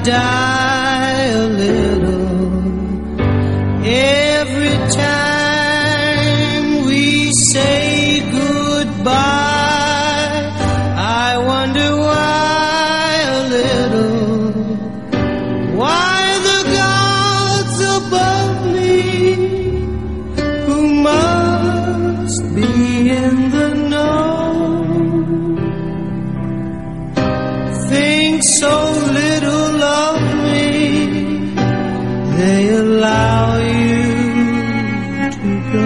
die a little every time we say goodbye. I wonder why a little, why the gods above me, who must be in the know, think so little of me, they allow you to go.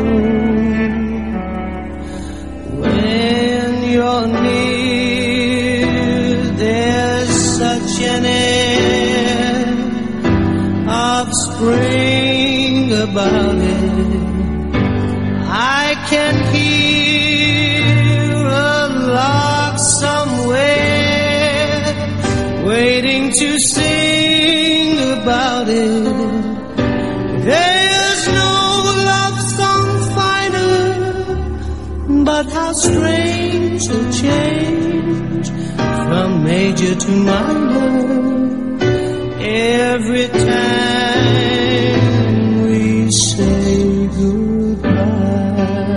When you're near, there's such an air of spring about it. I can hear a lark somewhere waiting to sing about it. There's no love song finer, but how strange the change from major to minor every time we say goodbye.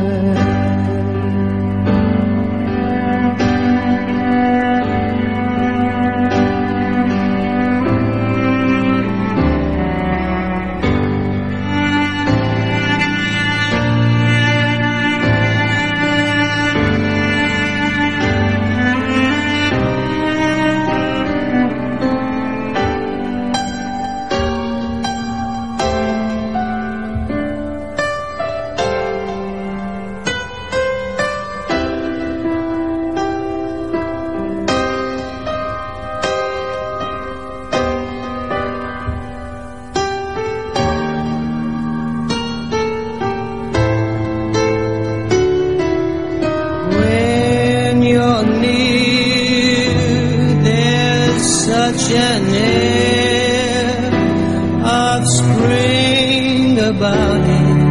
Such an air of spring about it.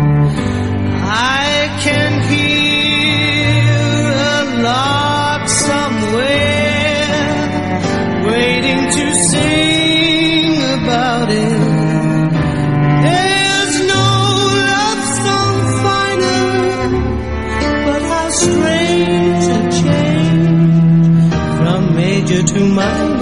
I can hear a lark somewhere waiting to sing about it. There's no love song finer, but how strange a change from major to minor